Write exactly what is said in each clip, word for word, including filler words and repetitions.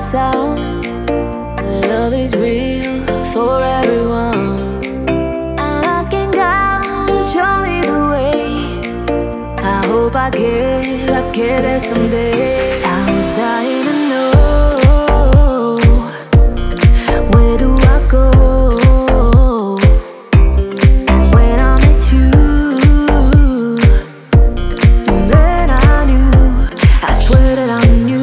sound. The love is real for everyone. I'm asking God, show me the way. I hope I get, I get there someday. I was dying to know, where do I go? And when I met you, then I knew, I swear that I knew.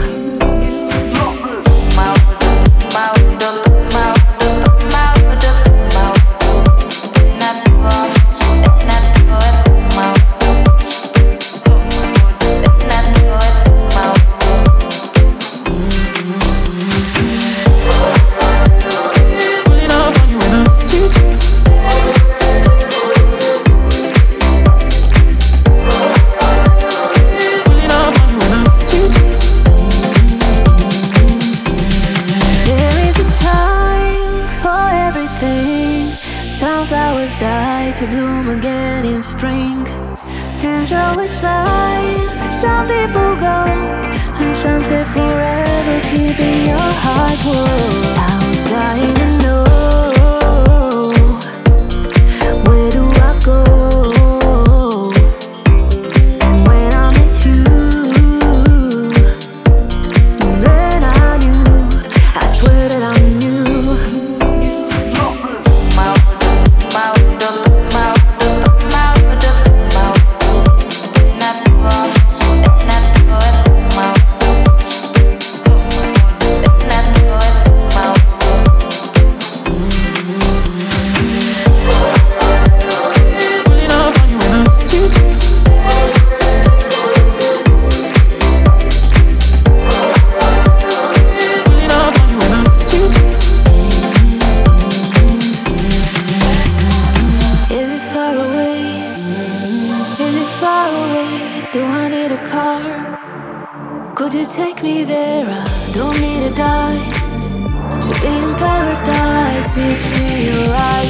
Sunflowers die to bloom again in spring. And so it's life. Some people go, and some stay forever, keeping your heart warm. I was dying to know, where do I go? And when I met you, then I knew, I swear that I knew. Do I need a car? Could you take me there? I don't need to die. To be in paradise, it's me, your eyes.